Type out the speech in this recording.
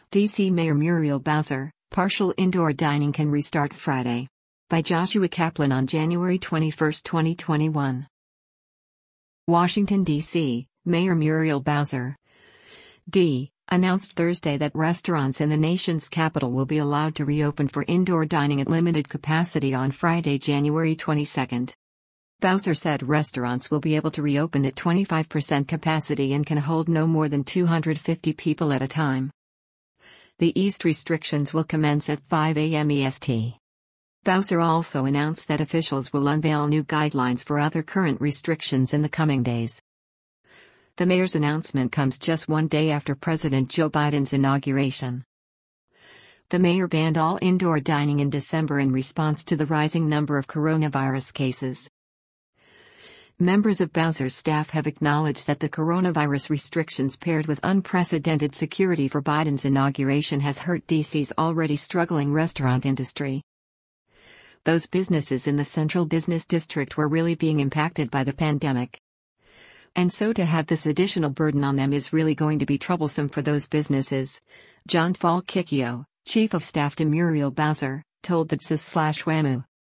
DC Mayor Muriel Bowser, partial indoor dining can restart Friday. By Joshua Kaplan on January 21, 2021. Washington, D.C., Mayor Muriel Bowser, D. announced Thursday that restaurants in the nation's capital will be allowed to reopen for indoor dining at limited capacity on Friday, January 22. Bowser said restaurants will be able to reopen at 25% capacity and can hold no more than 250 people at a time. The eased restrictions will commence at 5 a.m. EST. Bowser also announced that officials will unveil new guidelines for other current restrictions in the coming days. The mayor's announcement comes just one day after President Joe Biden's inauguration. The mayor banned all indoor dining in December in response to the rising number of coronavirus cases. Members of Bowser's staff have acknowledged that the coronavirus restrictions paired with unprecedented security for Biden's inauguration has hurt D.C.'s already struggling restaurant industry. Those businesses in the central business district were really being impacted by the pandemic. And so to have this additional burden on them is really going to be troublesome for those businesses, John Falkicchio, chief of staff to Muriel Bowser, told the TSS/WAMU.